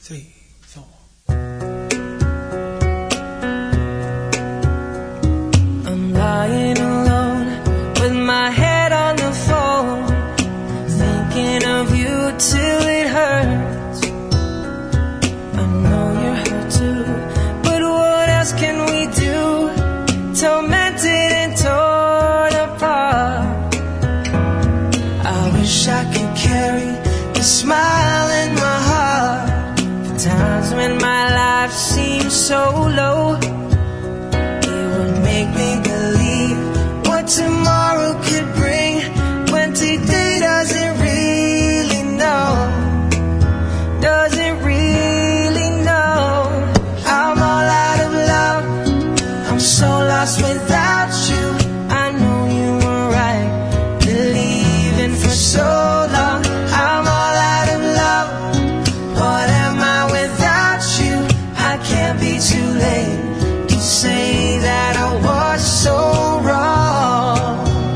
3, 4. I'm lying alone with my head on the phone, thinking of you till it hurts. I know you're hurt too, but what else can we do? Tormented and torn apart. I wish I could carry the smile in my heart for times when my life seems so low. It would make me believe what tomorrow could bring when today doesn't really know. Doesn't really know. I'm all out of love. I'm so lost without you. I know you were right, believing for so long. I'm all out of love. What am I without you? I can't be too late to say that I was so wrong.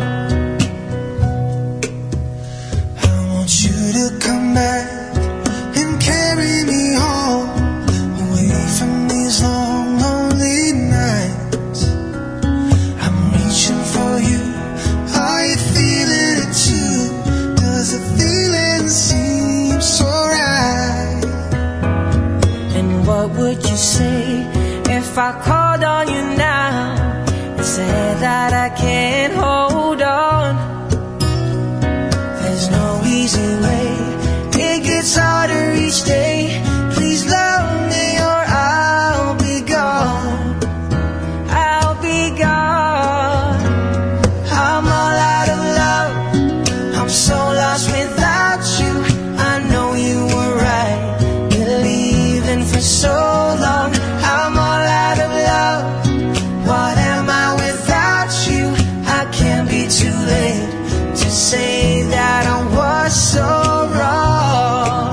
I want you to come back and carry me home, away from these long, lonely nights. I'm reaching for you. Are you feeling it too? Does the feeling seem so right? And what would you say if I called on you now and said that I can't hold on? There's no easy way. It gets harder each day. Please love me or I'll be gone. I'll be gone. I'm all out of love. I'm so lost without you. I know you were right, believing for so long. I'm all out of love. What am I without you? I can't be too late to say that I was so wrong.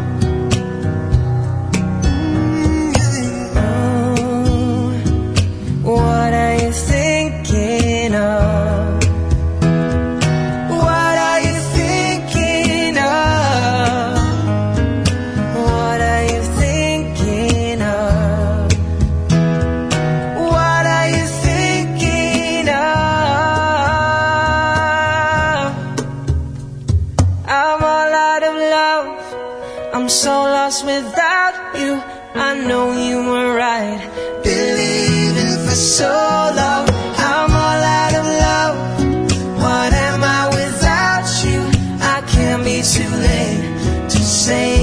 Oh, what are you thinking of? What are you thinking of? What are you thinking of? What are you thinking of? I'm all out of love. I'm so lost without you. I know you were right, believing for so long. I'm all out of love. What am I without you? I can't be too late to say